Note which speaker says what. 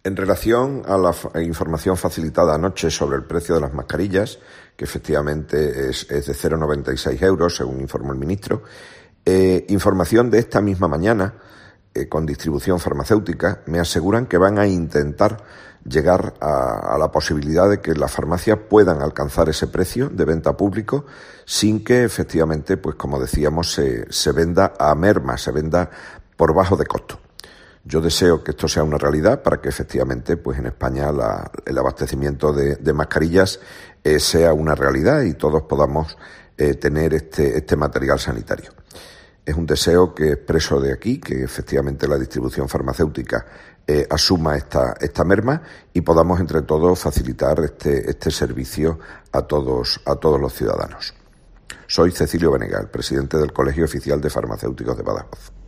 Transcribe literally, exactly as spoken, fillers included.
Speaker 1: En relación a la información facilitada anoche sobre el precio de las mascarillas, que efectivamente es, es de cero coma noventa y seis euros, según informó el ministro, eh, información de esta misma mañana, eh, con distribución farmacéutica, me aseguran que van a intentar llegar a, a la posibilidad de que las farmacias puedan alcanzar ese precio de venta público sin que efectivamente, pues como decíamos, se, se venda a merma, se venda por bajo de costo. Yo deseo que esto sea una realidad para que efectivamente pues en España la, el abastecimiento de, de mascarillas eh, sea una realidad y todos podamos eh, tener este, este material sanitario. Es un deseo que expreso de aquí, que efectivamente la distribución farmacéutica eh, asuma esta, esta merma y podamos entre todos facilitar este, este servicio a todos, a todos los ciudadanos. Soy Cecilio Benegal, presidente del Colegio Oficial de Farmacéuticos de Badajoz.